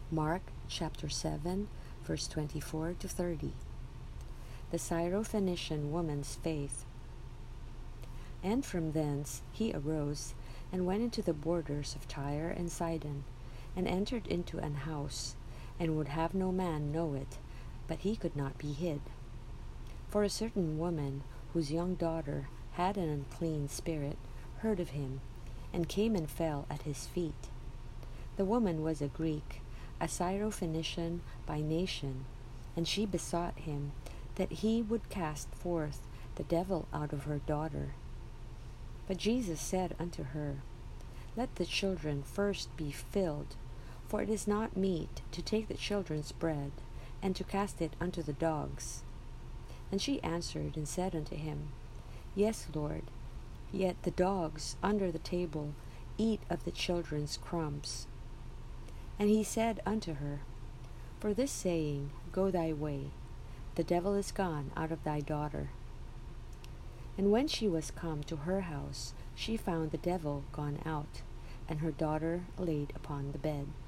Mark chapter 7, verse 24 to 30. The Syrophoenician woman's faith. And from thence he arose, and went into the borders of Tyre and Sidon, and entered into an house, and would have no man know it, but he could not be hid. For a certain woman, whose young daughter had an unclean spirit, heard of him, and came and fell at his feet. The woman was a Greek, a Syrophoenician by nation, and she besought him that he would cast forth the devil out of her daughter. But Jesus said unto her, Let the children first be filled, for it is not meet to take the children's bread, and to cast it unto the dogs. And she answered and said unto him, Yes, Lord, yet the dogs under the table eat of the children's crumbs. And he said unto her, For this saying, go thy way, the devil is gone out of thy daughter. And when she was come to her house, she found the devil gone out, and her daughter laid upon the bed.